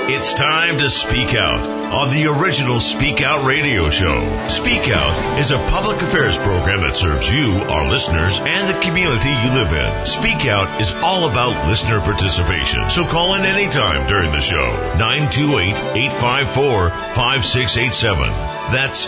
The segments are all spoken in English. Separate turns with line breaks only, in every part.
It's time to speak out on the original Speak Out radio show. Speak Out is a public affairs program that serves you, our listeners, and the community you live in. Speak Out is all about listener participation, so call in anytime during the show. 928-854-5687. That's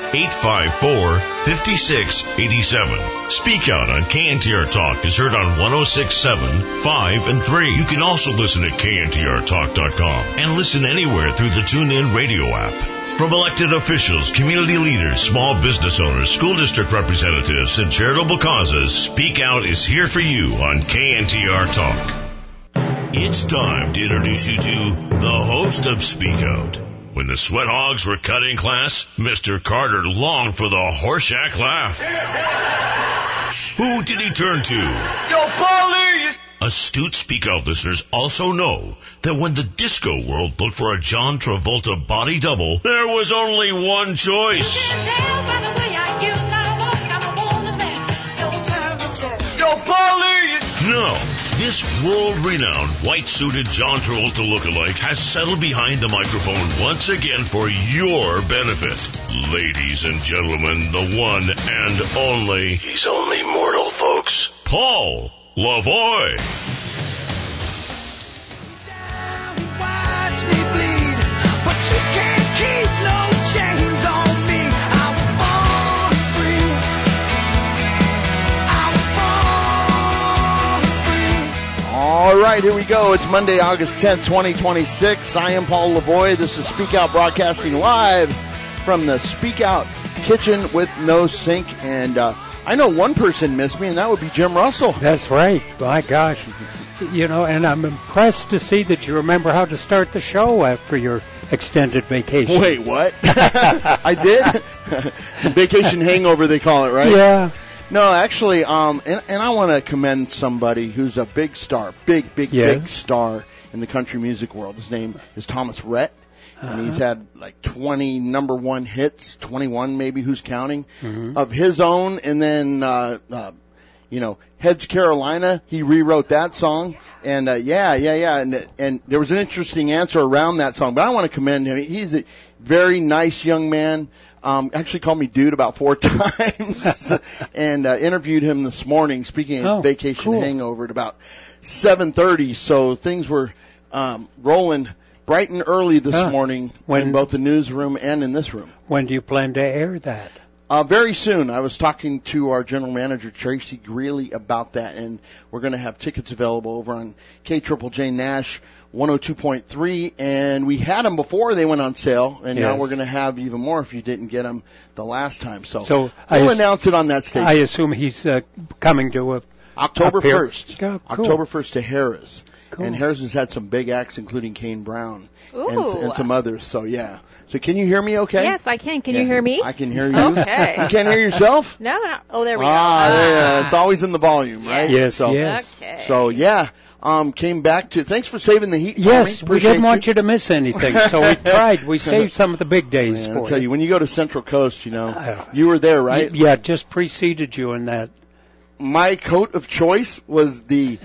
854-5687. Speak Out on KNTR Talk is heard on 106.7, 5, and 3. You can also listen at kntrtalk.com and listen anywhere through the TuneIn radio app. From elected officials, community leaders, small business owners, school district representatives, and charitable causes, Speak Out is here for you on KNTR Talk. It's time to introduce you to the host of Speak Out. When the Sweat Hogs were cutting class, Mr. Carter longed for the Horseshack laugh. Who did he turn to?
Yo, police!
Astute Speak Out listeners also know that when the disco world looked for a John Travolta body double, there was only one choice.
Yo, police!
No, this world-renowned white-suited John Travolta lookalike has settled behind the microphone once again for your benefit. Ladies and gentlemen, the one and only, he's only mortal, folks, Paul Lavoie.
All right, here we go. It's Monday, August 10th, 2026. I am Paul Lavoie. This is Speak Out broadcasting live from the Speak Out kitchen with no sink. And I know one person missed me, and that would be Jim Russell.
That's right. My gosh. You know, and I'm impressed to see that you remember how to start the show after your extended vacation.
Wait, what? I did? Vacation hangover, they call it, right?
Yeah.
No, actually, and I want to commend somebody who's a big star, big star in the country music world. His name is Thomas Rhett, and he's had like 20 number one hits, 21 maybe, who's counting, of his own, and then, Heads Carolina, he rewrote that song, and and there was an interesting answer around that song, but I want to commend him. He's a very nice young man. Actually called me dude about 4 times and interviewed him this morning, speaking of vacation hangover, at about 7:30. So things were rolling bright and early this morning in both the newsroom and in this room.
When do you plan to air that?
Very soon. I was talking to our general manager, Tracy Greeley, about that, and we're going to have tickets available over on KJJJ Nash 102.3, and we had them before they went on sale, and now we're going to have even more if you didn't get them the last time. So we'll announce it on that stage.
I assume he's coming to
October 1st.
Oh, cool.
October 1st to Harrah's.
Cool.
And Harrah's has had some big acts, including Kane Brown and some others. So, yeah. So can you hear me okay?
Yes, I can. Can you hear me?
I can hear you.
Okay.
You can't hear yourself?
No. Oh, there we go.
Yeah. It's always in the volume, right?
Yes,
so,
yes.
Okay.
So, yeah. Came back to... Thanks for saving the heat for me.
Yes, we didn't want you to miss anything, so we tried. We saved some of the big days for you.
I'll tell you, when you go to Central Coast, you were there, right?
Yeah, just preceded you in that.
My coat of choice was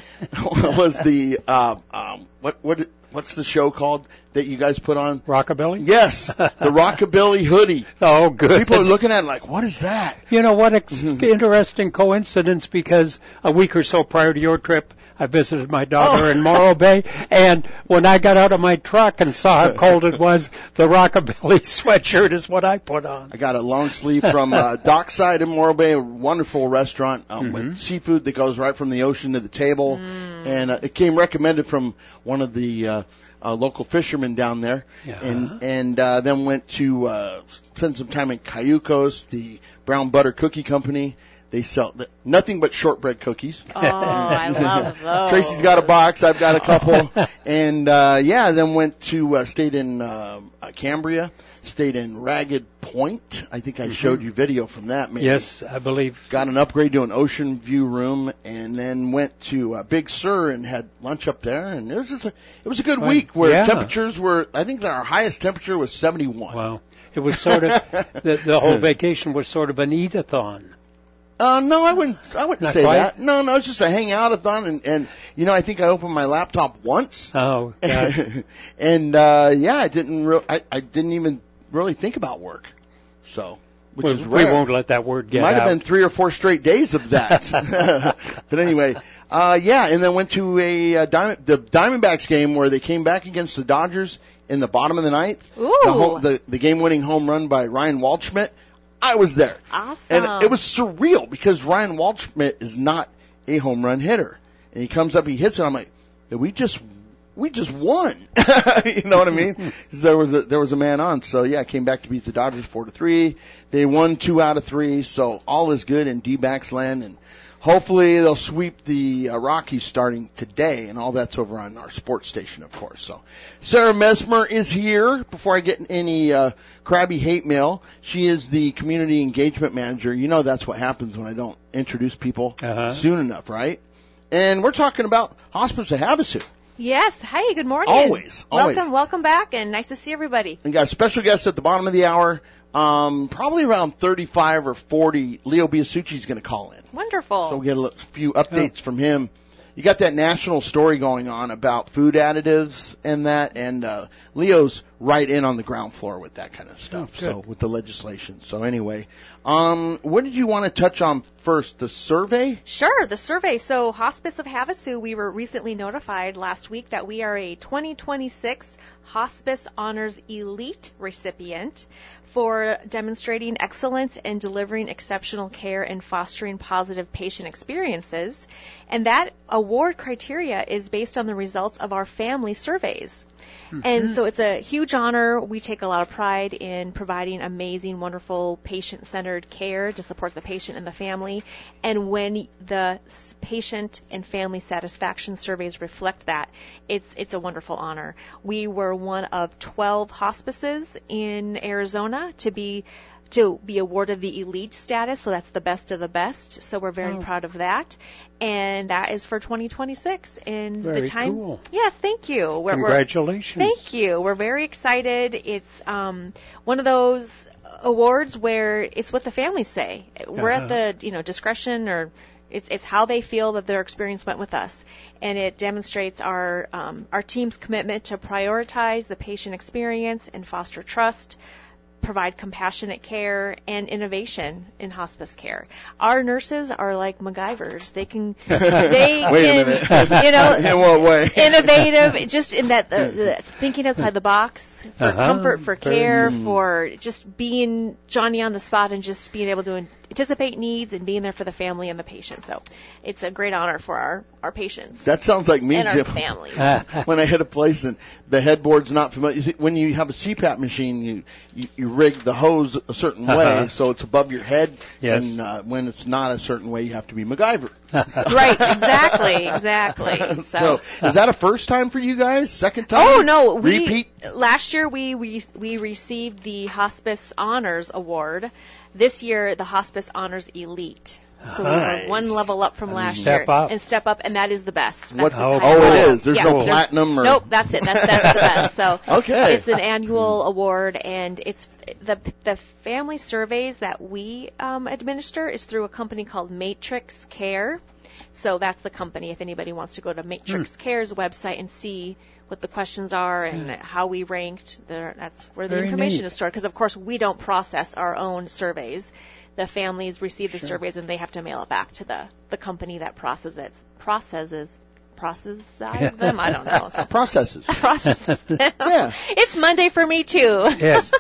what's the show called that you guys put on?
Rockabilly?
Yes, the Rockabilly hoodie.
Oh, good.
People are looking at it like, what is that?
You know, what interesting coincidence, because a week or so prior to your trip, I visited my daughter in Morro Bay, and when I got out of my truck and saw how cold it was, the Rockabilly sweatshirt is what I put on.
I got a long sleeve from Dockside in Morro Bay, a wonderful restaurant with seafood that goes right from the ocean to the table, and it came recommended from one of the local fishermen down there, and then went to spend some time in Cayucos, the Brown Butter Cookie Company. They sell nothing but shortbread cookies.
Oh, I love those.
Tracy's got a box. I've got a couple. And, then went to, stayed in Cambria, stayed in Ragged Point. I think I showed you video from that, maybe.
Yes, I believe.
Got an upgrade to an ocean view room, and then went to Big Sur and had lunch up there. And it was a good week where temperatures were, I think our highest temperature was 71.
Wow. It was sort of, the whole vacation was sort of an eat-a-thon.
No, I wouldn't
Not
say
quite?
that. No, it's just a hangout-a-thon, and I think I opened my laptop once.
Oh, gosh.
And I didn't even really think about work. So, which is
We
rare.
won't let that word get
Might
out.
have been 3 or 4 straight days of that. But anyway, and then went to the Diamondbacks game where they came back against the Dodgers in the bottom of the ninth.
Ooh.
The game-winning home run by Ryan Waldschmidt. I was there.
Awesome.
And it was surreal because Ryan Waldschmidt is not a home run hitter. And he comes up, he hits it, I'm like, we just won. You know what I mean? 'Cause there was a man on. So yeah, came back to beat the Dodgers 4-3. They won 2 out of 3. So all is good in D-backs land, and hopefully they'll sweep the Rockies starting today, and all that's over on our sports station, of course. So Sarah Mesmer is here. Before I get any crabby hate mail, she is the community engagement manager. You know that's what happens when I don't introduce people soon enough, right? And we're talking about Hospice of Havasu.
Yes. Hi, good morning.
Always.
Welcome back, and nice to see everybody.
And got a special guest at the bottom of the hour. Probably around 35 or 40. Leo Biasucci is going to call in.
Wonderful.
So we'll get a few updates from him. You got that national story going on about food additives and that, and Leo's right in on the ground floor with that kind of stuff. So with the legislation. So anyway, what did you want to touch on first? The survey?
Sure, the survey. So Hospice of Havasu, we were recently notified last week that we are a 2026 Hospice Honors Elite recipient for demonstrating excellence in delivering exceptional care and fostering positive patient experiences. And that award criteria is based on the results of our family surveys. And so it's a huge honor. We take a lot of pride in providing amazing, wonderful, patient-centered care to support the patient and the family. And when the patient and family satisfaction surveys reflect that, it's a wonderful honor. We were one of 12 hospices in Arizona to be awarded the elite status, so that's the best of the best. So we're very proud of that, and that is for 2026. And
Very
the time,
cool.
yes, thank you.
Congratulations.
Thank you. We're very excited. It's one of those awards where it's what the families say. We're at the discretion, or it's how they feel that their experience went with us, and it demonstrates our team's commitment to prioritize the patient experience and foster trust, provide compassionate care and innovation in hospice care. Our nurses are like MacGyvers. They can,
Wait a minute. In what way?
Innovative, just in that the thinking outside the box for comfort, for care, for just being Johnny on the spot and just being able to anticipate needs and being there for the family and the patient. So it's a great honor for our patients.
That sounds like me,
and
Jim.
our families.
When I hit a place and the headboard's not familiar. You see, when you have a CPAP machine, you rig the hose a certain way so it's above your head.
Yes.
And when it's not a certain way, you have to be MacGyver.
Right, exactly.
So is that a first time for you guys? Second time?
Oh no,
repeat.
Last year we received the Hospice Honors Award. This year the Hospice Honors Elite. So we were one level up from last year. Step up, and that is the best. That's
it is. There's no platinum or
nope. That's it. That's the best. So
okay.
It's an annual award, and it's the family surveys that we administer is through a company called Matrix Care. So that's the company. If anybody wants to go to Matrix Care's website and see what the questions are and how we ranked, that's where the information is stored. Because of course we don't process our own surveys. The families receive the surveys and they have to mail it back to the company that processes them. I don't know. So
processes
them.
Yeah.
It's Monday for me too.
Yes.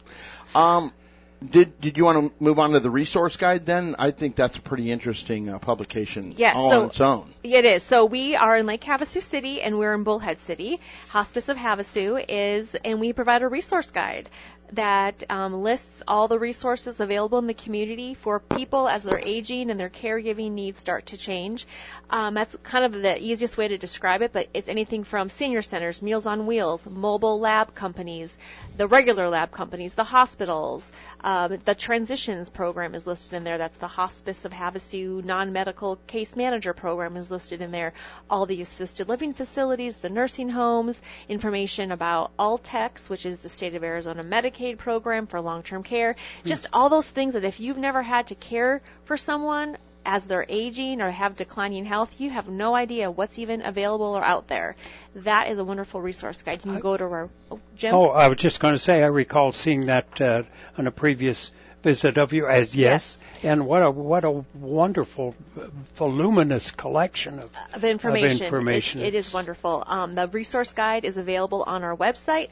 Did you want to move on to the resource guide then? I think that's a pretty interesting publication on its own.
It is. So we are in Lake Havasu City and we're in Bullhead City. Hospice of Havasu and we provide a resource guide that lists all the resources available in the community for people as they're aging and their caregiving needs start to change. That's kind of the easiest way to describe it, but it's anything from senior centers, Meals on Wheels, mobile lab companies, the regular lab companies, the hospitals, The Transitions program is listed in there. That's the Hospice of Havasu non-medical case manager program is listed in there. All the assisted living facilities, the nursing homes, information about Altex, which is the State of Arizona Medicaid program for long-term care. Just all those things that if you've never had to care for someone as they're aging or have declining health, you have no idea what's even available or out there. That is a wonderful resource guide. You can go to our... Jim?
Oh, I was just going to say, I recall seeing that on a previous visit of yours. Yes. And what a wonderful, voluminous collection of information.
It is wonderful. The resource guide is available on our website,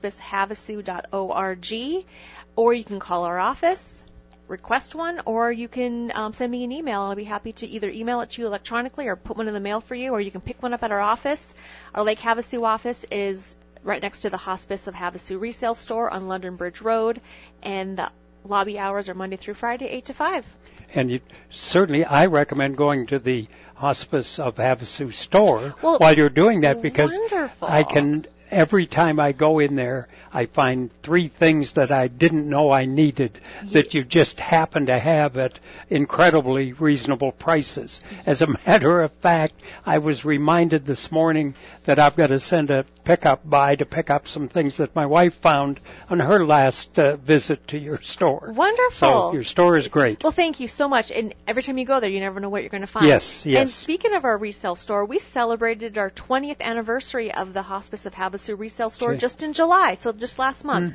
hospicehavasu.org, or you can call our office, request one, or you can send me an email. I'll be happy to either email it to you electronically or put one in the mail for you, or you can pick one up at our office. Our Lake Havasu office is right next to the Hospice of Havasu resale store on London Bridge Road, and the lobby hours are Monday through Friday, 8 to 5.
And certainly I recommend going to the Hospice of Havasu store while you're doing that, because
wonderful.
I can... Every time I go in there, I find 3 things that I didn't know I needed that you just happen to have at incredibly reasonable prices. As a matter of fact, I was reminded this morning that I've got to send a pickup by to pick up some things that my wife found on her last visit to your store.
Wonderful.
So your store is great.
Well, thank you so much. And every time you go there, you never know what you're going to find.
Yes.
And speaking of our resale store, we celebrated our 20th anniversary of the Hospice of Havasu resale store just in July, so just last month.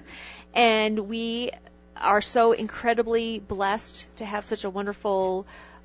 And we are so incredibly blessed to have such a wonderful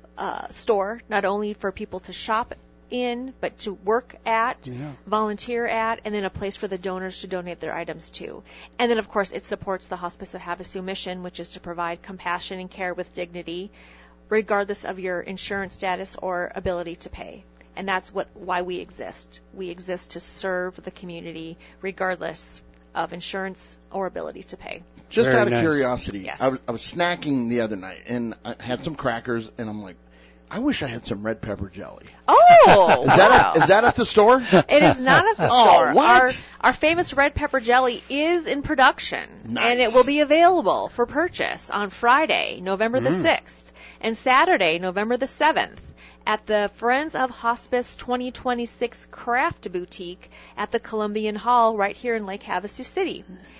store, not only for people to shop in, but to work at, volunteer at, and then a place for the donors to donate their items to. And then, of course, it supports the Hospice of Havasu mission, which is to provide compassion and care with dignity, regardless of your insurance status or ability to pay. And that's why we exist. We exist to serve the community regardless of insurance or ability to pay.
Just
Very
out of
nice.
curiosity,
Yes.
I was snacking the other night, and I had some crackers, and I'm like, I wish I had some red pepper jelly.
Oh,
Is that at the store?
It is not at the
Oh,
store.
what?
Our famous red pepper jelly is in production,
Nice.
and it will be available for purchase on Friday, November the 6th, and Saturday, November the 7th, at the Friends of Hospice 2026 Craft Boutique at the Columbian Hall right here in Lake Havasu City.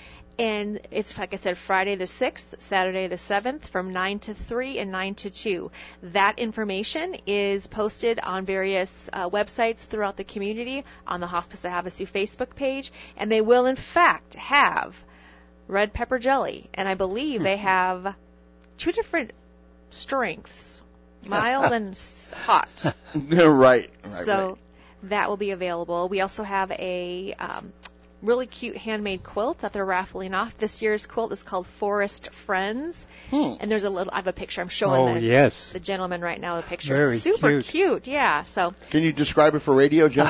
And it's, like I said, Friday the 6th, Saturday the 7th from 9 to 3 and 9 to 2. That information is posted on various websites throughout the community, on the Hospice of Havasu Facebook page, and they will, in fact, have red pepper jelly. And I believe they have 2 different strengths, mild and hot.
Right.
So that will be available. We also have a really cute handmade quilt that they're raffling off. This year's quilt is called Forest Friends. And there's I have a picture. I'm showing the gentleman right now the picture.
Very
Super cute. Yeah. So
Can you describe it for radio, John?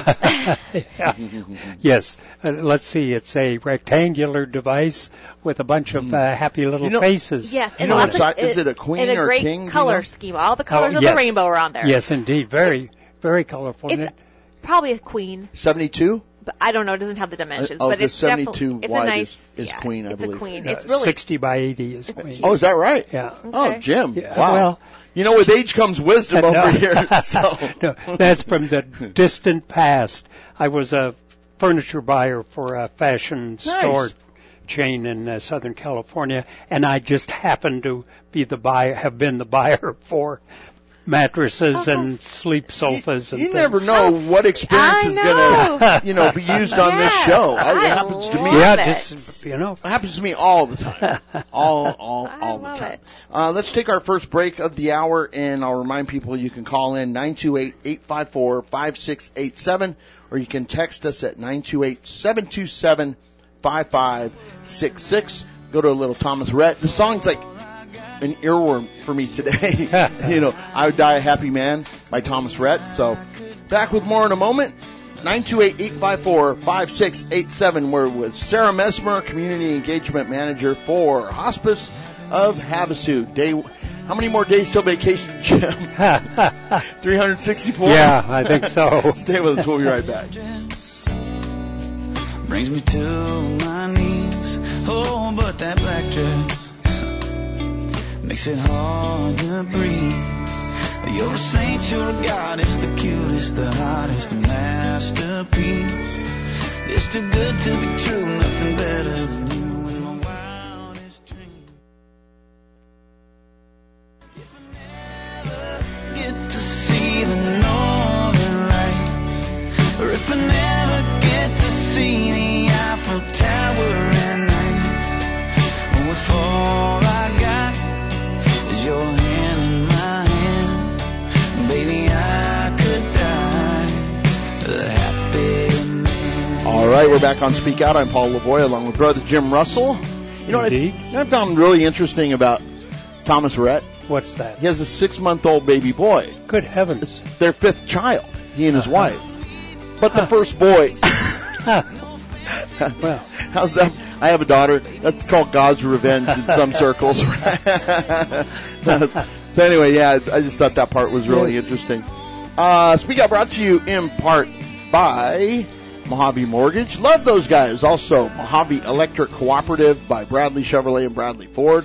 Yes. Let's see. It's a rectangular device with a bunch of happy little faces.
yes,
You know what size? Is it a queen
and a
or a
great
king?
color scheme. All the colors of the rainbow are on there.
Yes, indeed. Very colorful.
It's probably a queen.
72?
But I don't know. It doesn't have the dimensions.
Oh,
but
the
it's
72
definitely, it's
wide
a nice,
is queen, I
it's
believe.
a queen. It's really
60 by 80 is queen.
Oh, is that right?
Yeah.
Oh,
Okay.
Jim.
Yeah,
Wow.
well-
you know, with age comes wisdom over here. So.
No, that's from the distant past. I was a furniture buyer for a fashion store chain in Southern California, and I just happened to be have been the buyer for mattresses and sleep sofas and
You
things.
never know what experience
I
is going to, be used on this show. It
I
happens to me.
love
Yeah,
it.
just
It happens to me all the time. All
I
the
love
time.
it.
Let's take our first break of the hour, and I'll remind people you can call in 928-854-5687, or you can text us at 928-727-5566. Go to a little Thomas Rhett. The song's like an earworm for me today. I Would Die a Happy Man by Thomas Rhett. So back with more in a moment. 928-854-5687. We're with Sarah Mesmer, Community Engagement Manager for Hospice of Havasu. How many more days till vacation, Jim? 364?
Yeah, I think so.
Stay with us. We'll be right back.
Brings me to my knees. Oh, but that black dress makes it hard to breathe. You're a saint, you're a goddess, the cutest, the hottest, a masterpiece. It's too good to be true, nothing better than you in my wildest dreams. If I never get to see the northern lights, or if I never get to see the Eiffel Tower at night, or if all I got is your hand in my hand, baby, I could die a happy man.
All right, we're back on Speak Out. I'm Paul Lavoie along with brother Jim Russell. You know what I found really interesting about Thomas Rhett?
What's that?
He has a 6-month-old baby boy.
Good heavens.
Their 5th child, he and his wife. But the first boy...
Well,
how's that? I have a daughter. That's called God's revenge in some circles. So anyway, yeah, I just thought that part was really interesting. Speak Out brought to you in part by Mojave Mortgage. Love those guys. Also, Mojave Electric Cooperative by Bradley Chevrolet and Bradley Ford.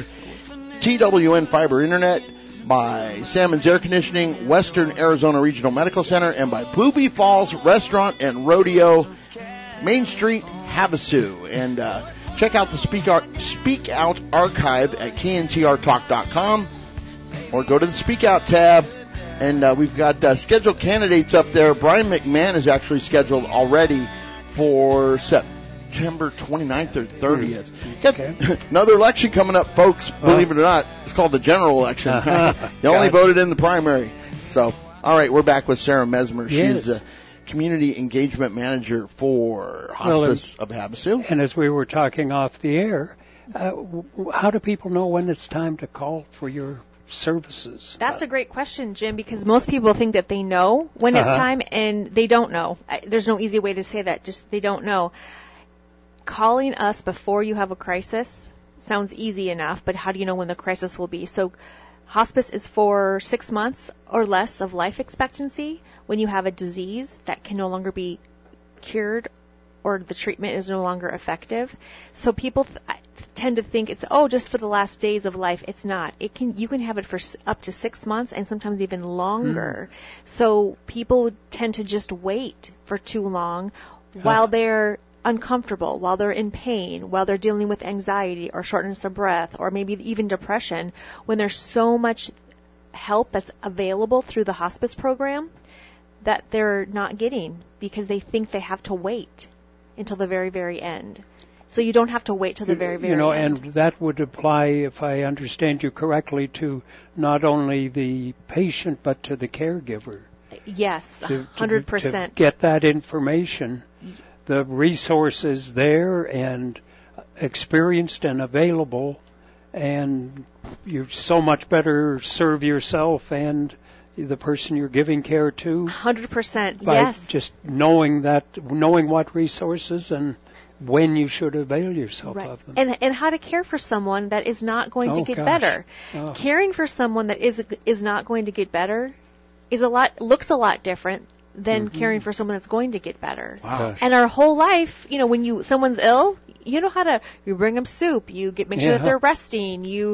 TWN Fiber Internet by Salmon's Air Conditioning, Western Arizona Regional Medical Center, and by Booby Falls Restaurant and Rodeo, Main Street, Havasu. And check out the Speak Out archive at kntrtalk.com, or go to the Speak Out tab, and we've got scheduled candidates up there. Brian McMahon is actually scheduled already for September 29th or 30th. Got another election coming up, folks, believe it or not. It's called the general election. You only voted in the primary. So, all right, we're back with Sarah Mesmer. She's the Community Engagement Manager for Hospice of Havasu.
And as we were talking off the air, how do people know when it's time to call for your services?
That's a great question, Jim, because most people think that they know when it's time, and they don't know. There's no easy way to say that, just they don't know. Calling us before you have a crisis sounds easy enough, but how do you know when the crisis will be? So hospice is for 6 months or less of life expectancy when you have a disease that can no longer be cured or the treatment is no longer effective. So people tend to think it's, just for the last days of life. It's not. You can have it for up to 6 months and sometimes even longer. So people tend to just wait for too long while they're uncomfortable, while they're in pain, while they're dealing with anxiety or shortness of breath or maybe even depression, when there's so much help that's available through the hospice program that they're not getting because they think they have to wait until the very, very end. So you don't have to wait till the very, very end.
And that would apply, if I understand you correctly, to not only the patient but to the caregiver.
Yes, 100%.
To get that information. The resources there and experienced and available, and you so much better serve yourself and the person you're giving care to.
100%,
by
yes.
Just knowing what resources and when you should avail yourself of them.
And how to care for someone that is not going to get better. Caring for someone that is not going to get better looks a lot different than caring for someone that's going to get better.
Wow.
And our whole life, when someone's ill, you bring them soup, make sure that they're resting, you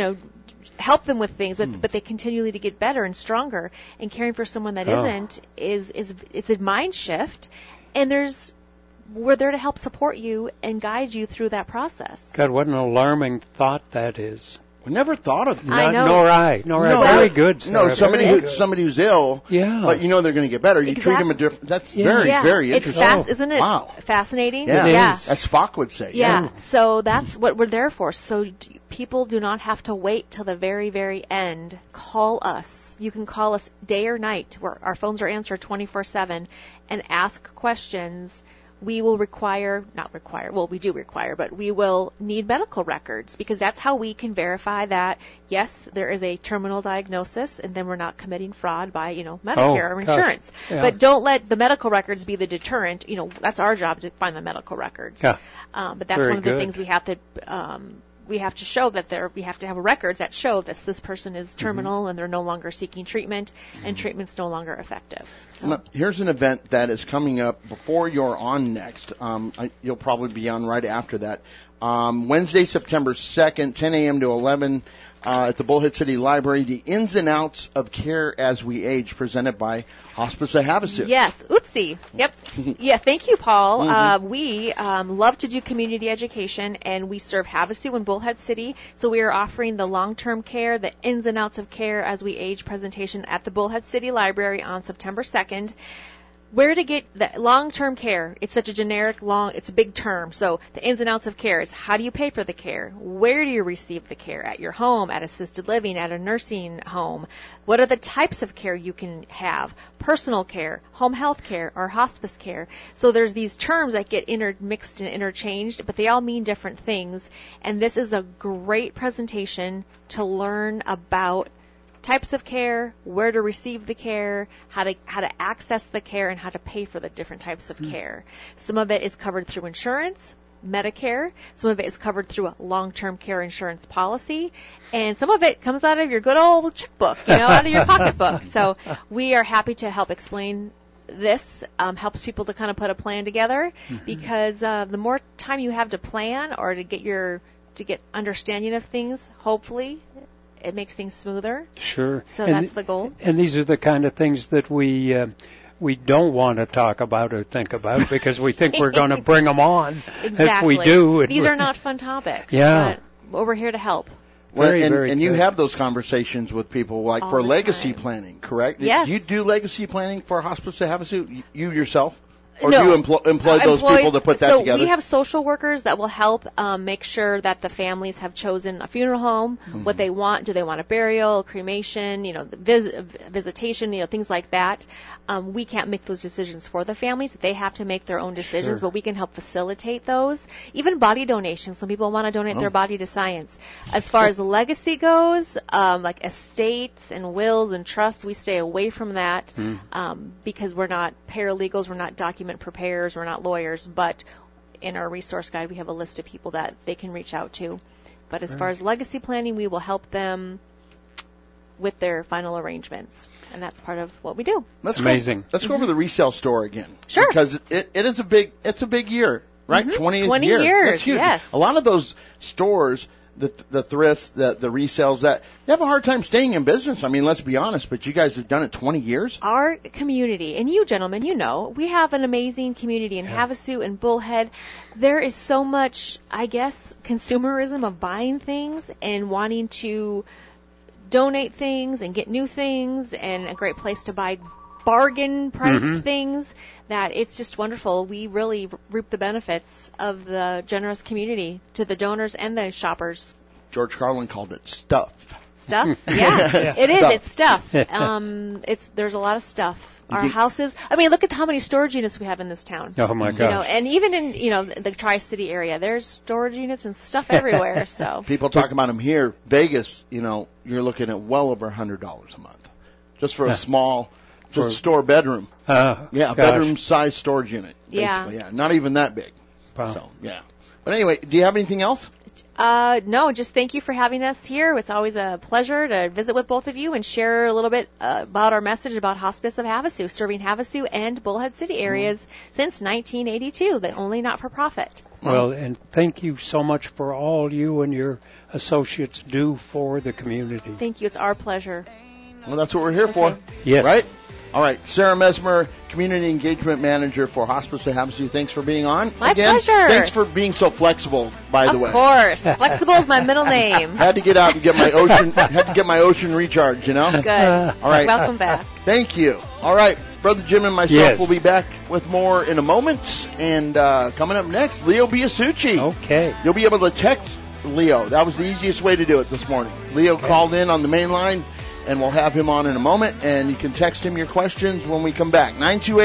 help them with things, but they continually to get better and stronger. And caring for someone that isn't it's a mind shift, and we're there to help support you and guide you through that process.
God, what an alarming thought that is.
We never thought of that.
I know.
Nor I. Very good, Sarah.
No, somebody who's ill, but they're going to get better. You treat them a different. That's very, very interesting.
It's isn't it?
Wow.
Fascinating?
Yeah. As Spock would say.
Yeah. So that's what we're there for. So people do not have to wait till the very, very end. Call us. You can call us day or night. Our phones are answered 24/7, and ask questions. We will we do require, but we will need medical records, because that's how we can verify that, yes, there is a terminal diagnosis, and then we're not committing fraud by, Medicare or insurance.
Yeah.
But don't let the medical records be the deterrent. That's our job to find the medical records.
Yeah.
But that's one of the things we have to show, that we have to have records that show that this person is terminal and they're no longer seeking treatment, and treatment's no longer effective. So.
Now, here's an event that is coming up before you're on next. You'll probably be on right after that. Wednesday, September 2nd, 10 a.m. to 11. at the Bullhead City Library, The Ins and Outs of Care as We Age, presented by Hospice of Havasu.
Yes, oopsie. Yep. Yeah, thank you, Paul. We love to do community education, and we serve Havasu and Bullhead City, so we are offering the long-term care, the ins and outs of care as we age presentation at the Bullhead City Library on September 2nd. Where to get the long-term care? It's such a generic, it's a big term. So the ins and outs of care is how do you pay for the care? Where do you receive the care? At your home, at assisted living, at a nursing home? What are the types of care you can have? Personal care, home health care, or hospice care. So there's these terms that get intermixed and interchanged, but they all mean different things. And this is a great presentation to learn about types of care, where to receive the care, how to access the care, and how to pay for the different types of care. Some of it is covered through insurance, Medicare. Some of it is covered through a long-term care insurance policy, and some of it comes out of your good old checkbook, out of your pocketbook. So we are happy to help explain this. Helps people to kind of put a plan together, because the more time you have to plan or to get understanding of things, hopefully it makes things smoother.
Sure.
So that's the goal.
And these are the kind of things that we don't want to talk about or think about because we think we're going to bring them on.
Exactly.
If we do.
These are not fun topics.
Yeah.
But we're here to help.
And you have those conversations with people like
All
for
the
legacy
time.
planning, correct?
Yes.
Do you do legacy planning for Hospice of Havasu, you yourself? Or
No.
do you employ those people to put that together?
So we have social workers that will help make sure that the families have chosen a funeral home, what they want. Do they want a burial, cremation, the visitation, things like that. We can't make those decisions for the families. They have to make their own decisions, but we can help facilitate those. Even body donations. Some people want to donate their body to science. As far as legacy goes, like estates and wills and trusts, we stay away from that because we're not paralegals, we're not document preparers, we're not lawyers, but in our resource guide we have a list of people that they can reach out to. But as far as legacy planning, we will help them with their final arrangements, and that's part of what we do.
Amazing.
Let's go over the resale store again.
Sure.
Because it's a big year, right? 20
years.
That's huge.
Yes.
A lot of those stores, the thrifts, the resales, that they have a hard time staying in business. I mean, let's be honest, but you guys have done it 20 years.
Our community, and you gentlemen, we have an amazing community in Havasu and Bullhead. There is so much, I guess, consumerism of buying things and wanting to donate things and get new things, and a great place to buy bargain priced things, that it's just wonderful. We really reap the benefits of the generous community to the donors and the shoppers.
George Carlin called it stuff.
Stuff? Yeah, it is.
Stuff.
It's stuff. There's a lot of stuff. Our houses. I mean, look at how many storage units we have in this town.
Oh my gosh.
And even in the Tri-City area, there's storage units and stuff everywhere. So
people talk about them here. Vegas, you're looking at well over $100 a month just for a small, just store bedroom. Bedroom size storage unit. Basically. Yeah, not even that big.
Wow.
So yeah. But anyway, do you have anything else?
No, just thank you for having us here. It's always a pleasure to visit with both of you and share a little bit about our message about Hospice of Havasu, serving Havasu and Bullhead City areas since 1982, the only not-for-profit.
Well, and thank you so much for all you and your associates do for the community.
Thank you. It's our pleasure.
Well, that's what we're here for.
Yes.
Right? All right. Sarah Mesmer, Community Engagement Manager for Hospice of Havasu. Thanks for being on.
My pleasure.
Thanks for being so flexible, by the way.
Of course. Flexible is my middle name.
Had to get out and get my ocean recharge,
Good.
All right.
Welcome back.
Thank you. All right. Brother Jim and myself will be back with more in a moment. And coming up next, Leo Biasucci.
Okay.
You'll be able to text Leo. That was the easiest way to do it this morning. Leo called in on the main line, and we'll have him on in a moment. And you can text him your questions when we come back.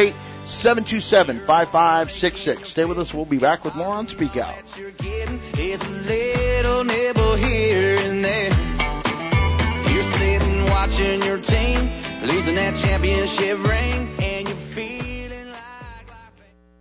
928-727-5566. Stay with us. We'll be back with more on Speak Out.
You're getting is a little nibble here and there. You're sitting watching your team losing that championship ring, and you're feeling like life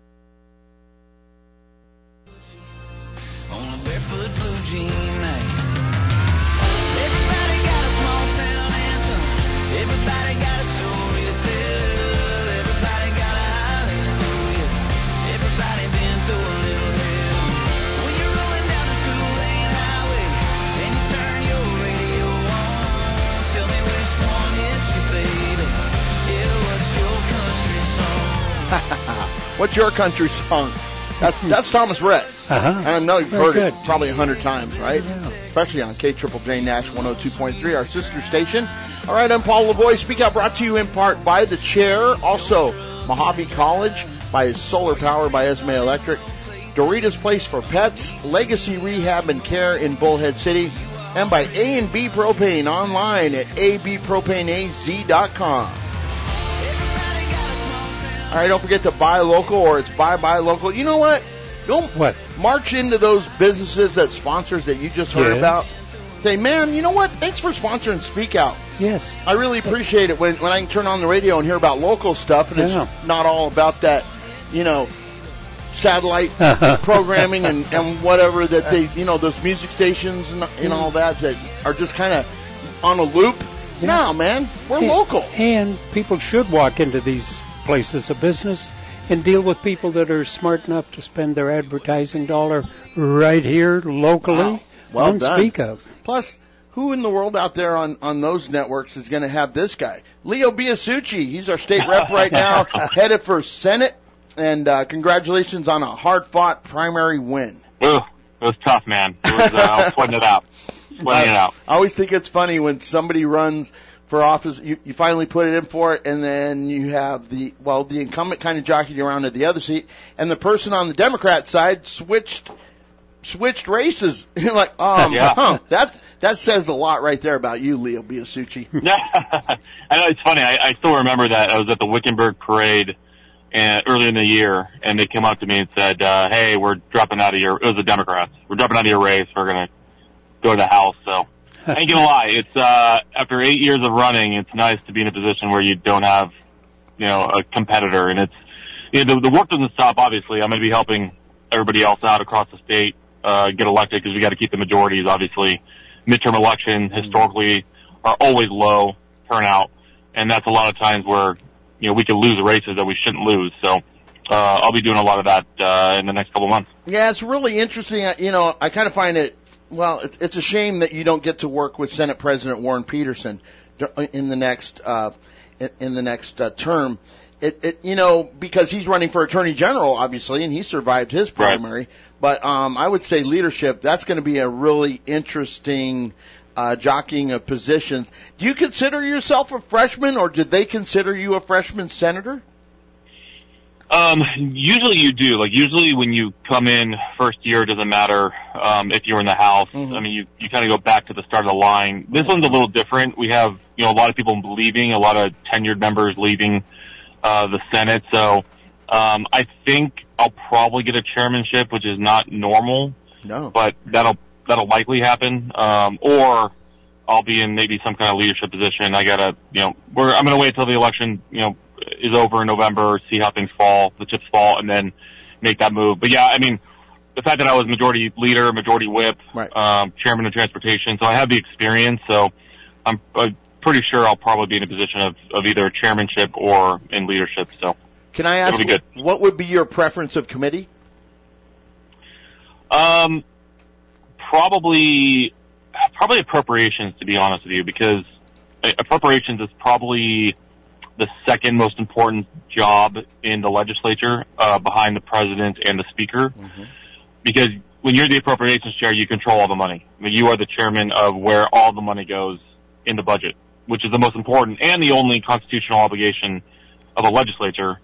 on a barefoot blue jean night. Everybody got a small town anthem. Everybody got a story to tell. Everybody got a hallelujah. Everybody been through a little hell. When you're rolling down the two-lane highway, and you turn your radio
What's your country song? That's Thomas Rhett. I know you've heard it probably 100 times, right?
Yeah.
Especially on KJJ Nash 102.3, our sister station. All right, I'm Paul Lavoie. Speak Out brought to you in part by The Chair. Also, Mojave College by Solar Power by Esme Electric. Doritos Place for Pets. Legacy Rehab and Care in Bullhead City. And by A&B Propane online at abpropaneaz.com. All right, don't forget to buy local, or it's buy local. You know what? Don't march into those businesses that sponsors that you just heard about. Say, man, you know what? Thanks for sponsoring Speak Out.
Yes.
I really appreciate it when I can turn on the radio and hear about local stuff, and it's not all about that, satellite programming and whatever that they, those music stations and all that are just kind of on a loop. Yeah. No, man, we're local. And
people should walk into these places of business and deal with people that are smart enough to spend their advertising dollar right here locally.
Wow. Well done.
Speak of.
Plus, who in the world out there on those networks is going to have this guy? Leo Biasucci. He's our state rep right now, headed for Senate. And congratulations on a hard-fought primary win.
Ooh, it was tough, man. I was sweating it out. I
always think it's funny when somebody runs for office, you finally put it in for it, and then you have the incumbent kind of jockeying around at the other seat, and the person on the Democrat side switched races. You're like, that says a lot right there about you, Leo Biasucci.
I know, it's funny. I still remember that. I was at the Wickenburg parade earlier in the year, and they came up to me and said, hey, we're dropping out of it was the Democrats. We're dropping out of your race. We're going to go to the House, so. I ain't gonna lie, it's, after 8 years of running, it's nice to be in a position where you don't have, a competitor, and it's, the work doesn't stop, obviously. I'm gonna be helping everybody else out across the state, get elected, because we gotta keep the majorities, obviously. Midterm elections, historically, are always low turnout, and that's a lot of times where, we could lose races that we shouldn't lose, so, I'll be doing a lot of that, in the next couple of months.
Yeah, it's really interesting, I kind of find it, well, it's a shame that you don't get to work with Senate President Warren Peterson in the next term. Because he's running for Attorney General, obviously, and he survived his primary. Right. But I would say leadership, that's going to be a really interesting jockeying of positions. Do you consider yourself a freshman, or did they consider you a freshman senator?
Usually you do. Like, usually when you come in first year, it doesn't matter, if you're in the House. Mm-hmm. I mean, you kind of go back to the start of the line. This one's a little different. We have, a lot of people leaving, a lot of tenured members leaving, the Senate. So, I think I'll probably get a chairmanship, which is not normal. No. But that'll likely happen. Or I'll be in maybe some kind of leadership position. I gotta, I'm gonna wait till the election, is over in November, see how things fall, the chips fall, and then make that move. But yeah, I mean, the fact that I was majority leader, majority whip, chairman of transportation, so I have the experience, so I'm pretty sure I'll probably be in a position of either chairmanship or in leadership, so.
Can I ask, what would be your preference of committee?
Probably appropriations, to be honest with you, because appropriations is probably the second most important job in the legislature, behind the president and the speaker. Mm-hmm. Because when you're the appropriations chair, you control all the money. I mean, you are the chairman of where all the money goes in the budget, which is the most important and the only constitutional obligation of a legislator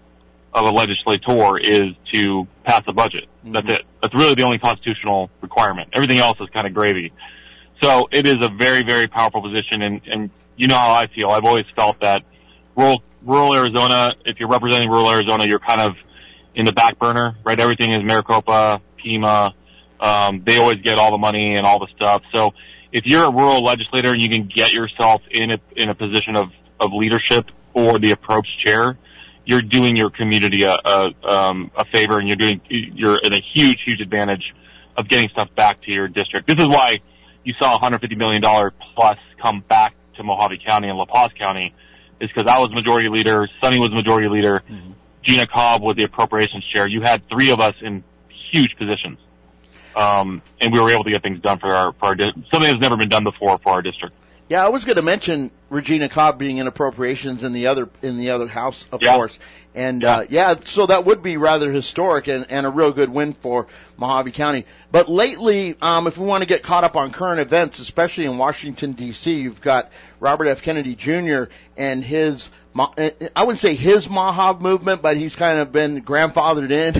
is to pass a budget. Mm-hmm. That's it. That's really the only constitutional requirement. Everything else is kind of gravy. So it is a very, very powerful position, and you know how I feel. I've always felt that rural Arizona, if you're representing rural Arizona, you're kind of in the back burner, right? Everything is Maricopa, Pima. They always get all the money and all the stuff. So if you're a rural legislator and you can get yourself in a position of leadership or the approach chair, you're doing your community a favor, and you're in a huge advantage of getting stuff back to your district. This is why you saw $150 million plus come back to Mojave County and La Paz County, is because I was majority leader, Sonny was majority leader, mm-hmm. Gina Cobb was the appropriations chair. You had three of us in huge positions. And we were able to get things done for our district. Something that's never been done before for our district.
Yeah, I was going to mention Regina Cobb being in appropriations in the other house, of course. And so that would be rather historic and a real good win for Mojave County. But lately, if we want to get caught up on current events, especially in Washington D.C., you've got Robert F. Kennedy Jr. and his, I wouldn't say his Mojave movement, but he's kind of been grandfathered in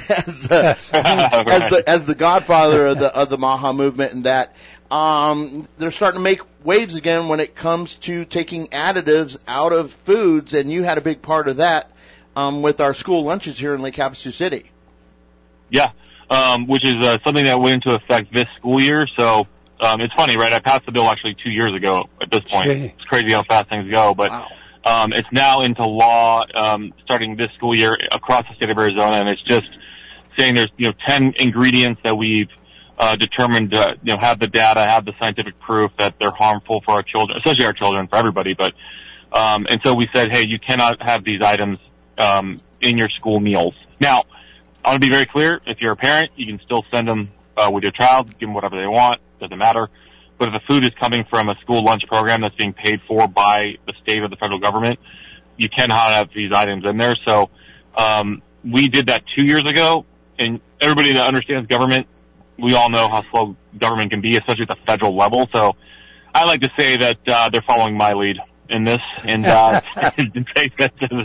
as the godfather of the Mojave movement, and that they're starting to make waves again when it comes to taking additives out of foods, and you had a big part of that with our school lunches here in Lake Havasu City.
Yeah, which is something that went into effect this school year. So it's funny, right? I passed the bill actually 2 years ago at this point.
Gee.
It's crazy how fast things go. But
Wow.
it's now into law starting this school year across the state of Arizona, and it's just saying there's 10 ingredients that we've determined to have the data, have the scientific proof that they're harmful for our children, especially our children, for everybody. But and so we said, hey, you cannot have these items in your school meals. Now, I want to be very clear. If you're a parent, you can still send them with your child, give them whatever they want, doesn't matter. But if the food is coming from a school lunch program that's being paid for by the state or the federal government, you cannot have these items in there. So we did that 2 years ago, and everybody that understands government, we all know how slow government can be, especially at the federal level. So I like to say that they're following my lead in this, and take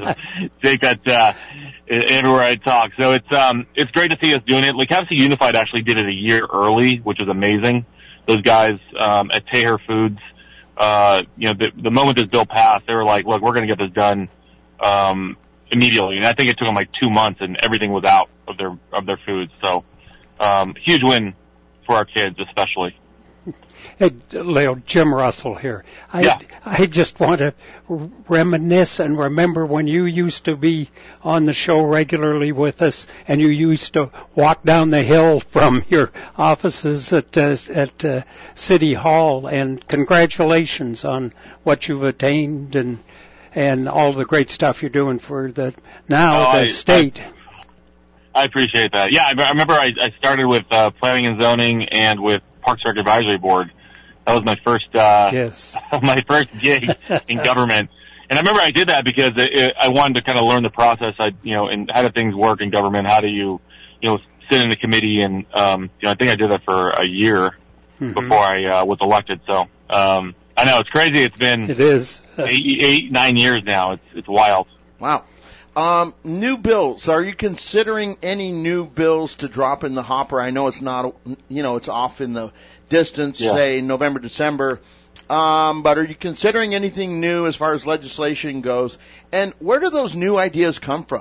that everywhere I talk. So it's great to see us doing it. Lake Havasu Unified actually did it a year early, which was amazing. Those guys at Teher Foods, the moment this bill passed, they were like, "Look, we're going to get this done immediately." And I think it took them like 2 months, and everything was out of their foods. So huge win for our kids, especially.
Hey, Leo, Jim Russell here. I just want to reminisce and remember when you used to be on the show regularly with us, and you used to walk down the hill from your offices at City Hall. And congratulations on what you've attained and all the great stuff you're doing for the state.
I appreciate that. Yeah, I remember I started with Planning and Zoning and with Parks Rec Advisory Board. That was my first my first gig in government. And I remember I did that because I wanted to kind of learn the process, and how do things work in government, how do you sit in the committee, and I think I did that for a year before I was elected. So I know it's crazy. It is 9 years now. It's wild.
Wow. New bills. Are you considering any new bills to drop in the hopper? I know it's not, it's off in the distance, say November, December. But are you considering anything new as far as legislation goes? And where do those new ideas come from?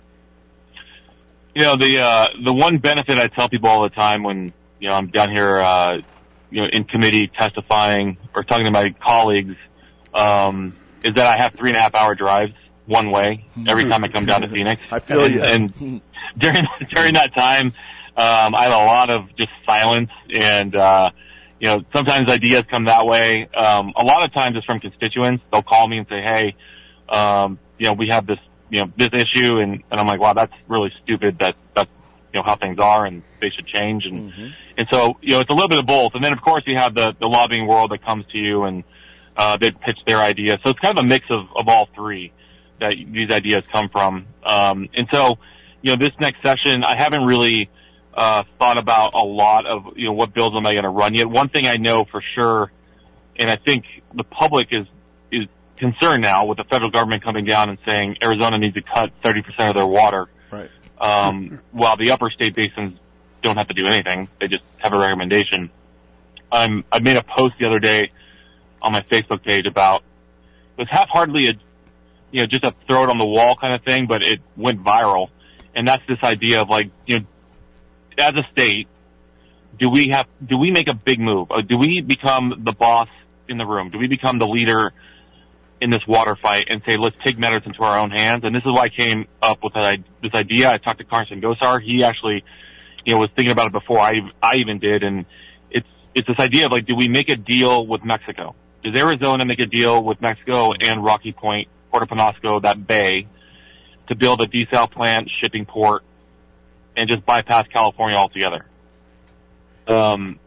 The one benefit I tell people all the time when, I'm down here, in committee testifying or talking to my colleagues, is that I have 3.5 hour drives one way every time I come down to Phoenix.
I feel you.
And during that time, I have a lot of just silence, and sometimes ideas come that way. A lot of times it's from constituents. They'll call me and say, "Hey, we have this this issue," and I'm like, "Wow, that's really stupid. That's how things are, and they should change." And so it's a little bit of both. And then of course you have the lobbying world that comes to you and they pitch their ideas. So it's kind of a mix of all three that these ideas come from. And so, this next session, I haven't really thought about a lot of, what bills am I going to run yet. One thing I know for sure, and I think the public is concerned now with the federal government coming down and saying Arizona needs to cut 30% of their water.
Right.
While the upper state basins don't have to do anything. They just have a recommendation. I made a post the other day on my Facebook page about, it was half-heartedly just a throw it on the wall kind of thing, but it went viral. And that's this idea of as a state, do we make a big move? Do we become the boss in the room? Do we become the leader in this water fight and say, let's take matters into our own hands? And this is why I came up with this idea. I talked to Carson Gosar. He actually, was thinking about it before I even did. And it's this idea of do we make a deal with Mexico? Does Arizona make a deal with Mexico and Rocky Point, Puerto Penasco, that bay, to build a desal plant, shipping port, and just bypass California altogether? And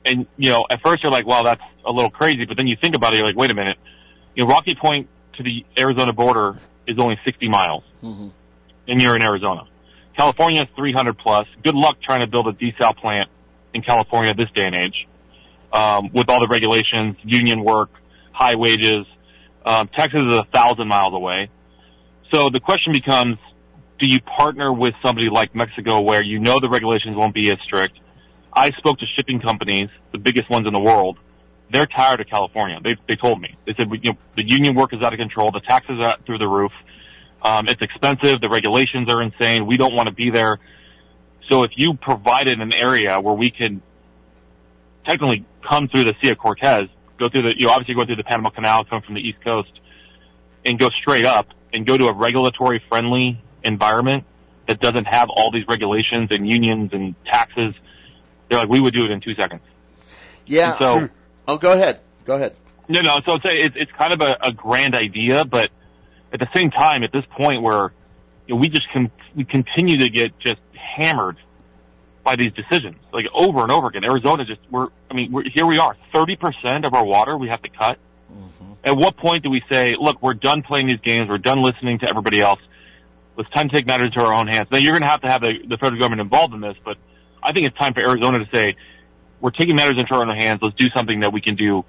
And, at first you're like, wow, that's a little crazy, but then you think about it, you're like, wait a minute. Rocky Point to the Arizona border is only 60 miles.
Mm-hmm.
And you're in Arizona. California is 300 plus. Good luck trying to build a desal plant in California this day and age, with all the regulations, union work, high wages. Texas is 1,000 miles away. So the question becomes, do you partner with somebody like Mexico where the regulations won't be as strict? I spoke to shipping companies, the biggest ones in the world. They're tired of California. They told me. They said, the union work is out of control. The taxes are through the roof. It's expensive. The regulations are insane. We don't want to be there. So if you provided an area where we could technically come through the Sea of Cortez, go through obviously go through the Panama Canal, come from the East Coast, and go straight up and go to a regulatory friendly environment that doesn't have all these regulations and unions and taxes, they're like, we would do it in 2 seconds.
Yeah.
And so,
go ahead.
No. So it's kind of a grand idea, but at the same time, at this point where we continue to get just hammered by these decisions, like over and over again. Arizona here we are, 30% of our water we have to cut. Mm-hmm. At what point do we say, look, we're done playing these games, we're done listening to everybody else, it's time to take matters into our own hands? Now, you're going to have the federal government involved in this, but I think it's time for Arizona to say, we're taking matters into our own hands, let's do something that we can do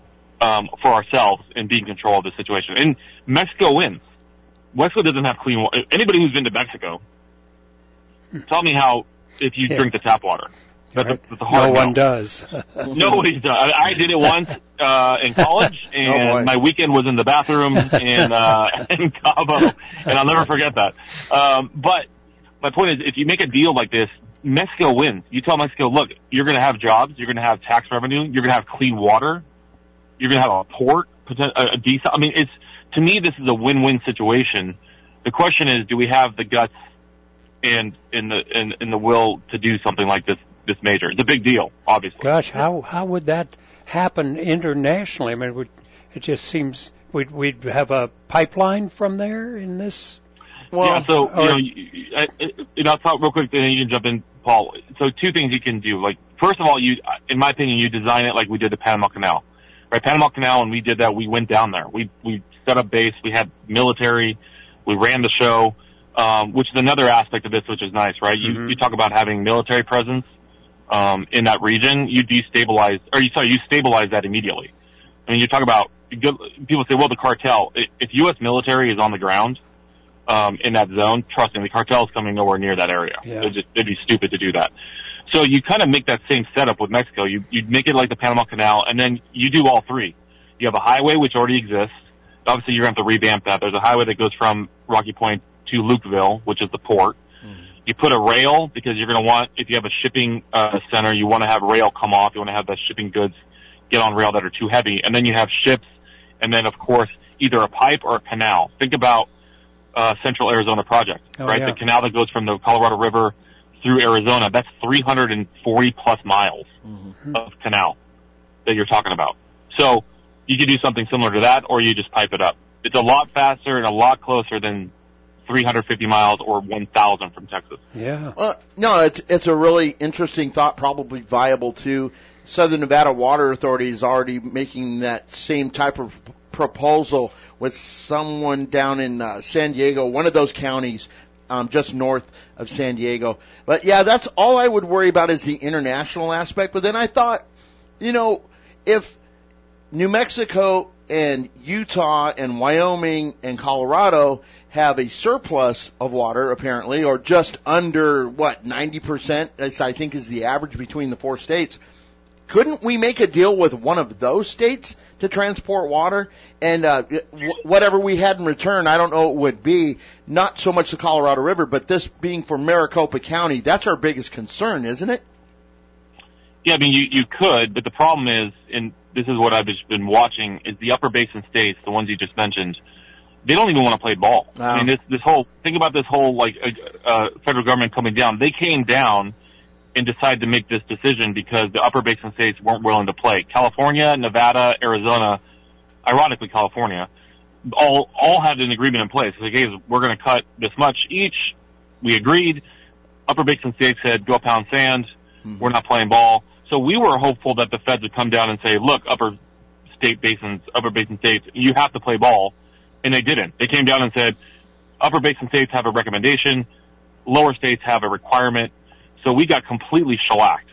for ourselves and be in control of the situation. And Mexico wins. Mexico doesn't have clean water. Anybody who's been to Mexico, tell me how, if you drink the tap water. That's a hard
no one does.
Nobody does. I did it once in college, and my weekend was in the bathroom in Cabo, and I'll never forget that. But my point is, if you make a deal like this, Mexico wins. You tell Mexico, look, you're going to have jobs, you're going to have tax revenue, you're going to have clean water, you're going to have a port, a decent. I mean, to me, this is a win-win situation. The question is, do we have the guts and in the will to do something like this major? It's a big deal, obviously.
Gosh, how would that happen internationally? I mean, it just seems we'd have a pipeline from there in this.
Well, yeah. So I'll talk real quick, then you can jump in, Paul. So 2 things you can do. Like, first of all, in my opinion, you design it like we did the Panama Canal. Right, Panama Canal, when we did that, we went down there. We set up base. We had military. We ran the show, which is another aspect of this, which is nice, right? Mm-hmm. You talk about having military presence in that region. You stabilize that immediately. I mean, you talk about people say, well, the cartel. If U.S. military is on the ground in that zone, trust me, the cartel is coming nowhere near that area. Yeah. It'd be stupid to do that. So you kind of make that same setup with Mexico. You make it like the Panama Canal, and then you do all 3. You have a highway, which already exists. Obviously, you're going to have to revamp that. There's a highway that goes from Rocky Point to Lukeville, which is the port. Mm-hmm. You put a rail, because you're going to want, if you have a shipping center, you want to have rail come off. You want to have the shipping goods get on rail that are too heavy. And then you have ships, and then, of course, either a pipe or a canal. Think about Central Arizona Project, right? Yeah. The canal that goes from the Colorado River through Arizona. That's 340-plus miles of canal that you're talking about. So you could do something similar to that, or you just pipe it up. It's a lot faster and a lot closer than 350 miles or 1,000 from Texas.
Yeah.
No, it's a really interesting thought, probably viable too. Southern Nevada Water Authority is already making that same type of proposal with someone down in San Diego, one of those counties just north of San Diego. But yeah, that's all I would worry about is the international aspect. But then I thought, if New Mexico and Utah and Wyoming and Colorado have a surplus of water, apparently, or just under, 90%, as I think is the average between the 4 states, couldn't we make a deal with one of those states to transport water? And whatever we had in return, I don't know what it would be, not so much the Colorado River, but this being for Maricopa County, that's our biggest concern, isn't it?
Yeah, I mean, you could, but the problem is, and this is what I've just been watching, is the upper basin states, the ones you just mentioned, they don't even want to play ball. Wow. I mean, think about this whole, federal government coming down. They came down and decided to make this decision because the upper basin states weren't willing to play. California, Nevada, Arizona, ironically California, all had an agreement in place. Like, hey, we're going to cut this much each. We agreed. Upper basin states said, go pound sand. Mm-hmm. We're not playing ball. So we were hopeful that the feds would come down and say, look, upper basin states, you have to play ball. And they didn't. They came down and said, upper basin states have a recommendation, lower states have a requirement. So we got completely shellacked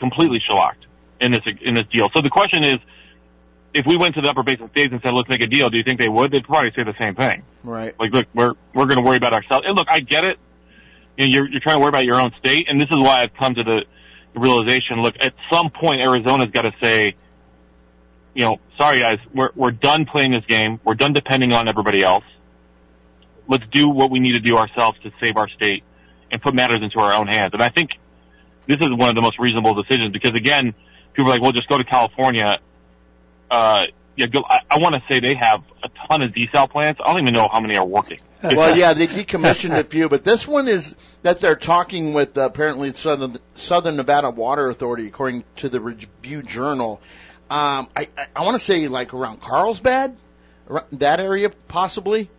in this deal. So the question is, if we went to the upper basin states and said, let's make a deal, do you think they would? They'd probably say the same thing.
Right.
Like, look, we're going to worry about ourselves. And look, I get it. You know, you're trying to worry about your own state, and this is why I've come to the realization, look, at some point Arizona's got to say, you know, sorry guys, we're done playing this game. We're done depending on everybody else. Let's do what we need to do ourselves to save our state and put matters into our own hands. And I think this is one of the most reasonable decisions because, again, people are like, well, just go to California. I want to say they have a ton of desal plants. I don't even know how many are working.
Well, yeah, they decommissioned a few, but this one is that they're talking with apparently Southern Nevada Water Authority, according to the Review Journal. I want to say like around Carlsbad, that area possibly.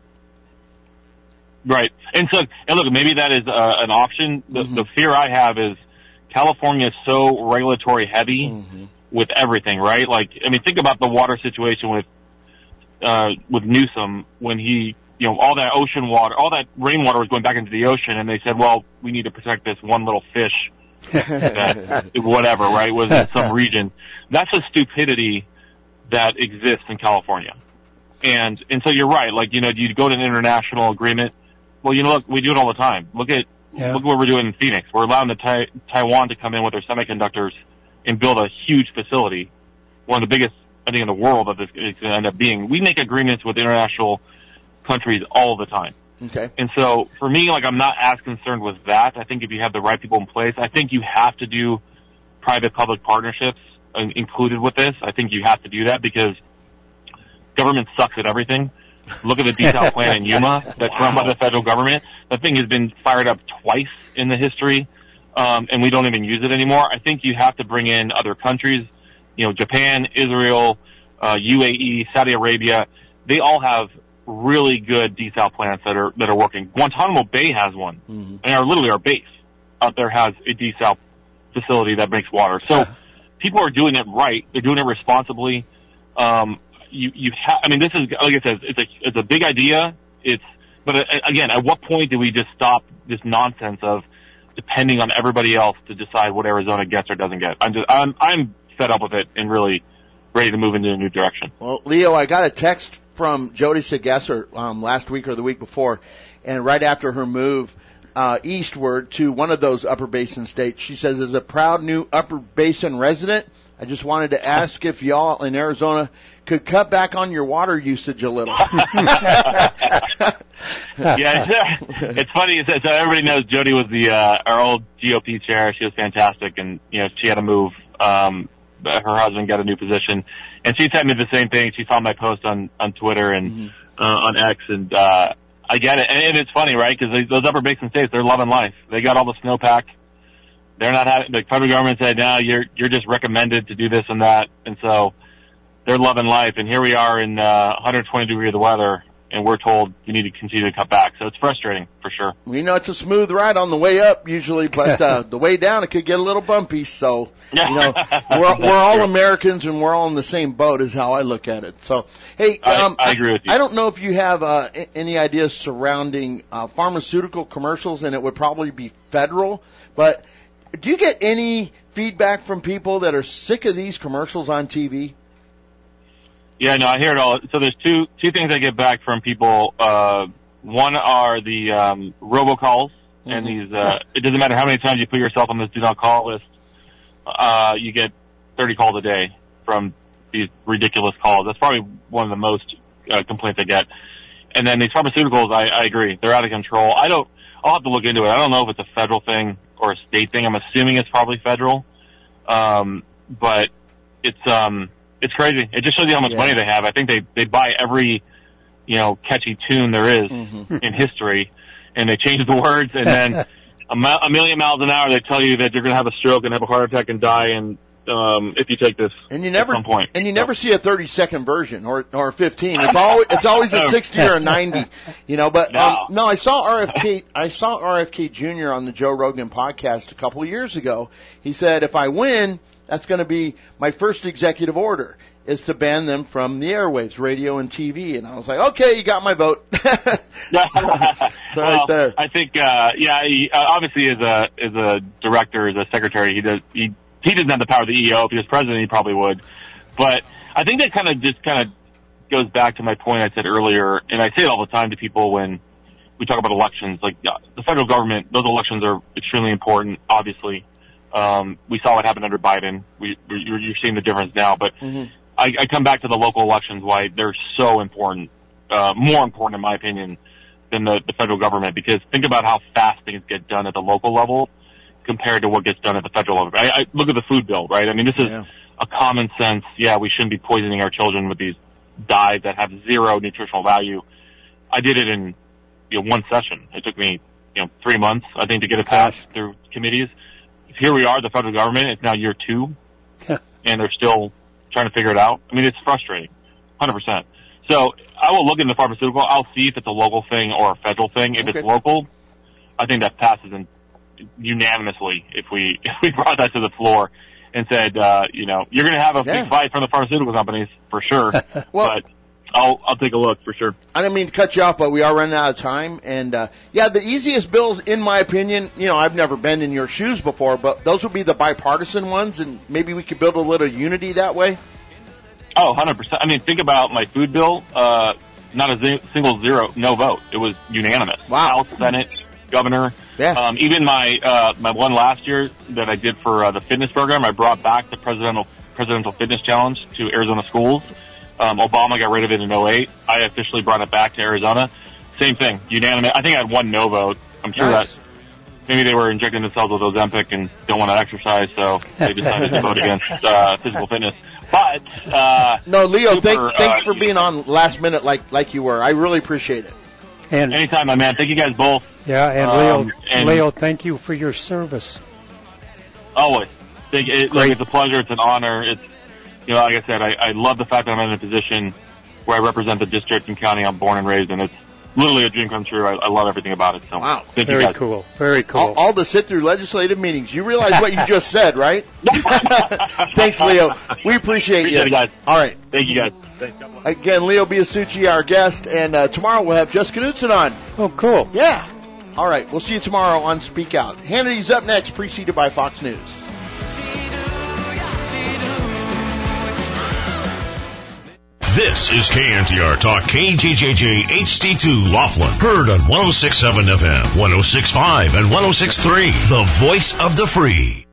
Right, and look, maybe that is an option. The fear I have is California is so regulatory heavy with everything, right? Like, I mean, think about the water situation with Newsom when he, you know, all that ocean water, all that rainwater was going back into the ocean, and they said, well, we need to protect this one little fish that whatever, right, was in some region. That's a stupidity that exists in California. And so you're right, like, you know, you go to an international agreement. Well, you know, look, we do it all the time. Look what we're doing in Phoenix. We're allowing Taiwan to come in with their semiconductors and build a huge facility, one of the biggest, I think, in the world that this is going to end up being. We make agreements with international countries all the time.
Okay.
And so, for me, like, I'm not as concerned with that. I think if you have the right people in place, I think you have to do private-public partnerships included with this. I think you have to do that because government sucks at everything. Look at the desal plant in Yuma that's run by the federal government. That thing has been fired up twice in the history, and we don't even use it anymore. I think you have to bring in other countries, you know, Japan, Israel, UAE, Saudi Arabia. They all have really good desal plants that are working. Guantanamo Bay has one, and literally our base out there has a desal facility that makes water. So people are doing it right. They're doing it responsibly. I mean, this is, like I said, it's a big idea. But again, at what point do we just stop this nonsense of depending on everybody else to decide what Arizona gets or doesn't get? I'm fed up with it and really ready to move into a new direction.
Well, Leo, I got a text from Jody Segesser last week or the week before, and right after her move eastward to one of those Upper Basin states, she says, as a proud new Upper Basin resident, I just wanted to ask if y'all in Arizona could cut back on your water usage a little.
Yeah, it's funny. So everybody knows Jody was our old GOP chair. She was fantastic, and you know she had to move. Her husband got a new position, and she sent me the same thing. She saw my post on Twitter and on X, and I get it. And it's funny, right? Because those Upper Basin states, they're loving life. They got all the snowpack. They're not having, the federal government said, no, you're just recommended to do this and that. And so they're loving life. And here we are in 120 degree weather, and we're told we need to continue to cut back. So it's frustrating, for sure.
We know it's a smooth ride on the way up usually, but the way down it could get a little bumpy. So, you know, we're all Americans and we're all in the same boat is how I look at it. So, hey,
I agree with you.
I don't know if you have any ideas surrounding pharmaceutical commercials, and it would probably be federal, but do you get any feedback from people that are sick of these commercials on TV?
Yeah, no, I hear it all. So there's two things I get back from people. One are the robocalls, and these. It doesn't matter how many times you put yourself on this do not call list. You get 30 calls a day from these ridiculous calls. That's probably one of the most complaints I get. And then these pharmaceuticals, I agree, they're out of control. I'll have to look into it. I don't know if it's a federal thing or a state thing. I'm assuming it's probably federal. But it's crazy. It just shows you how much money they have. I think they buy every, you know, catchy tune there is in history, and they change the words, and then a million miles an hour they tell you that you're going to have a stroke and have a heart attack and die, and if you take this
And you
at
never
some point.
and you never see a 30-second version or a 15. It's always a 60 or a 90. But
No.
I saw RFK Jr. on the Joe Rogan podcast a couple of years ago. He said, if I win, that's going to be my first executive order, is to ban them from the airwaves, radio and TV. And I was like, okay, you got my vote. So right there.
I think, he, obviously as a director, as a secretary, he doesn't have the power of the EO. If he was president, he probably would. But I think that kind of goes back to my point I said earlier, and I say it all the time to people when we talk about elections. Like, the federal government, those elections are extremely important, obviously. We saw what happened under Biden. You're seeing the difference now. But I come back to the local elections, why they're so important, more important in my opinion than the federal government, because think about how fast things get done at the local level compared to what gets done at the federal level. I look at the food bill, right? I mean, this is a common sense, we shouldn't be poisoning our children with these dyes that have zero nutritional value. I did it in one session. It took me 3 months, I think, to get it passed through committees. Here we are, the federal government, it's now year 2, and they're still trying to figure it out. I mean, it's frustrating, 100%. So I will look into pharmaceutical. I'll see if it's a local thing or a federal thing. If it's local, I think that passes unanimously if we brought that to the floor and said, you're going to have a big fight from the pharmaceutical companies for sure. But I'll take a look for sure.
I didn't mean to cut you off, but we are running out of time. And, the easiest bills, in my opinion, I've never been in your shoes before, but those would be the bipartisan ones, and maybe we could build a little unity that way.
Oh, 100%. I mean, think about my food bill. Not a single no vote. It was unanimous.
Wow.
House, Senate, governor.
Yeah.
Even my one last year that I did for the fitness program, I brought back the presidential fitness challenge to Arizona schools. Obama got rid of it in 2008. I officially brought it back to Arizona. Same thing, unanimous. I think I had one no vote. I'm sure that maybe they were injecting themselves with Ozempic and don't want to exercise, so they decided to vote against physical fitness. But
no, Leo, thanks for being on last minute like you were. I really appreciate it.
And
anytime, my man. Thank you guys both.
Yeah, and Leo, thank you for your service.
Always. It's a pleasure. It's an honor. It's like I said, I love the fact that I'm in a position where I represent the district and county I'm born and raised in. It's literally a dream come true. I love everything about it. So
wow,
thank you guys.
Very cool.
All to sit through legislative meetings. You realize what you just said, right? Thanks, Leo. We appreciate you.
It, guys.
All right.
Thank you, guys. Thanks.
Again, Leo Biasucci, our guest, and tomorrow we'll have Jessica Knudsen on.
Oh, cool.
Yeah. All right. We'll see you tomorrow on Speak Out. Hannity's up next, preceded by Fox News.
This is KNTR Talk, KJJJ HD2 Laughlin. Heard on 106.7 FM, 106.5, and 106.3. The voice of the free.